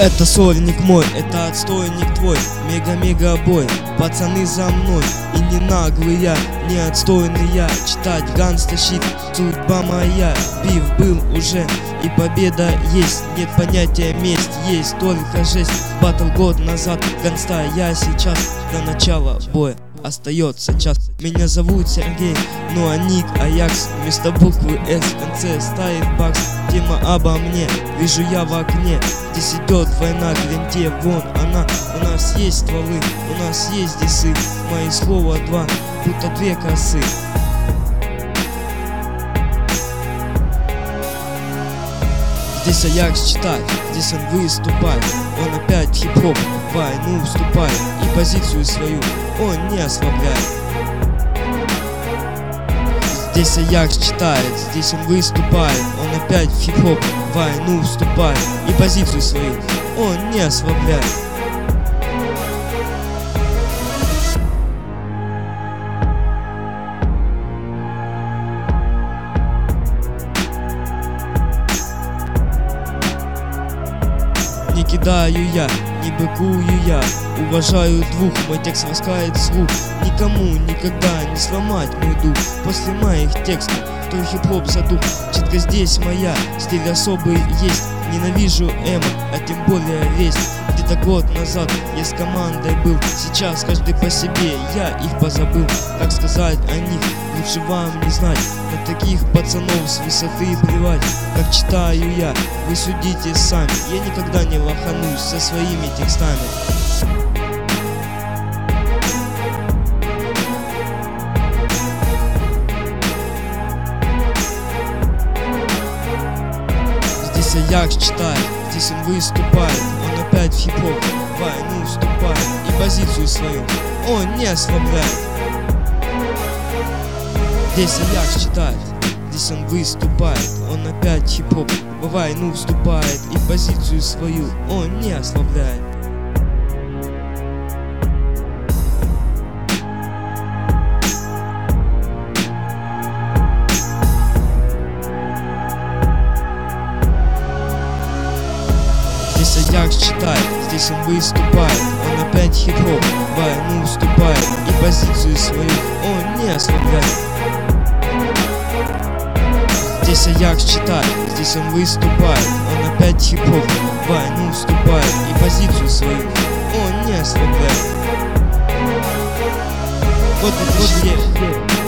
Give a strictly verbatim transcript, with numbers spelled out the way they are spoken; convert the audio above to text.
Это сольник мой, это отстойник твой, мега-мега бой, пацаны за мной. И не наглый я, не отстойный я, читать ганста щит, судьба моя. Биф был уже, и победа есть, нет понятия месть, есть только жесть. Батл год назад, ганста я сейчас, до начала боя остается час. Меня зовут Сергей, ну а ник Аякс, вместо буквы С в конце стоит бакс. Тема обо мне, вижу я в окне, здесь идет война, где вон она. У нас есть стволы, у нас есть дисы, мои слова два, будто две косы. Здесь Аякс читает, здесь он выступает, он опять в хип-хоп в войну вступает, и позицию свою он не ослабляет. Здесь Аякс читает, здесь он выступает, он опять в хип-хоп в войну вступает, и позицию свою он не ослабляет. Не кидаю я, не быкую я, уважаю двух, мой текст ласкает слух. Никому никогда не сломать мой дух. После моих текстов твой хип-хоп задух. Читка здесь моя, стиль особый есть. Ненавижу эмо, а тем более весть. Где-то год назад я с командой был, сейчас каждый по себе, я их позабыл. Как сказать о них, лучше вам не знать. На таких пацанов с высоты плевать. Как читаю я, вы судите сами. Я никогда не лоханусь со своими текстами. Здесь Аякс читает, здесь он выступает, он опять в хип-хоп в войну вступает, и позицию свою он не ослабляет. Здесь Аякс читает, здесь он выступает, он опять в хип-хоп в войну вступает, и позицию свою он не ослабляет. Здесь Аякс читает, здесь он выступает, он опять хип-хоп в войну вступает, и позицию свою он не ослабляет. Здесь Аякс читает, здесь он выступает, он опять хип-хоп в войну вступает, и позицию свою он не ослабляет. Вот это вот